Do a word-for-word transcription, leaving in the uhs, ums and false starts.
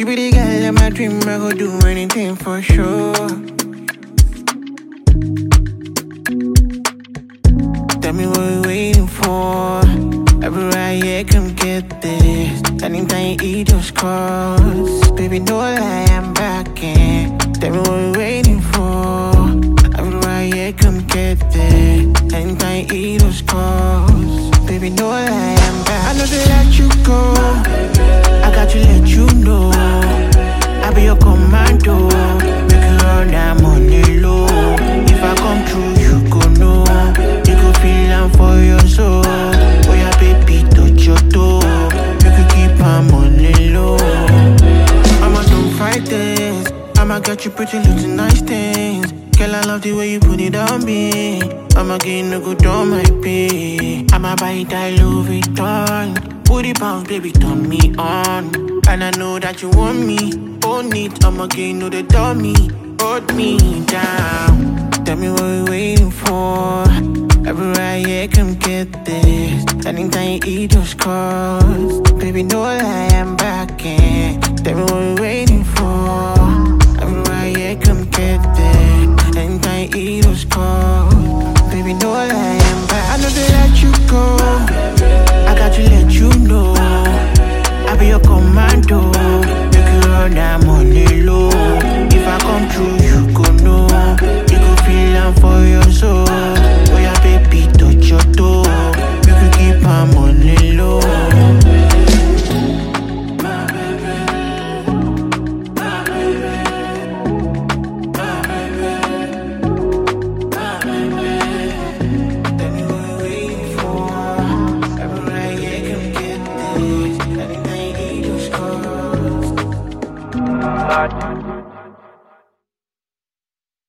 You be the girl in my dream, I go do anything for sure. Tell me what we waiting for. Everywhere I hear, come get this. Anytime you eat those calls, baby, no lie, I'm back in. Tell me what we waiting for. Everywhere I hear, come get this. Anytime you eat those calls, baby, no lie, I'm back. I know they let you go. I got to let you know. I be your commando. Make you run that money low. If I come through, you go know. You go feel am for your soul. Oh yeah, baby, touch your toe. Make you keep my money low. I'ma don't fight this. I'ma get you pretty little nice things. Girl, I love the way you put it on me. I'ma get no good on my pay. I'ma buy that Louis Vuitton. Booty bounce, baby, turn me on. And I know that you want me. Own it, I'ma get no the dummy. Hold me down. Tell me what we waiting for. Everywhere I hear, come get this. Anytime you eat those calls, baby, no lie, I'm back in. Tell me what we waiting for. Everywhere I hear, come get this. Anytime you eat those calls, baby, no lie, I'm back. I know they let you go. I got to let you know. I be your commando. Make you run that money low. If I come through, you go know. You go feel am for your soul. Oh yeah, baby, touch your toe. You can keep my money low. My baby, my baby, my baby, my baby. Tell me what you waiting for. Everywhere I hear, come get this. Anything you eat, those calls.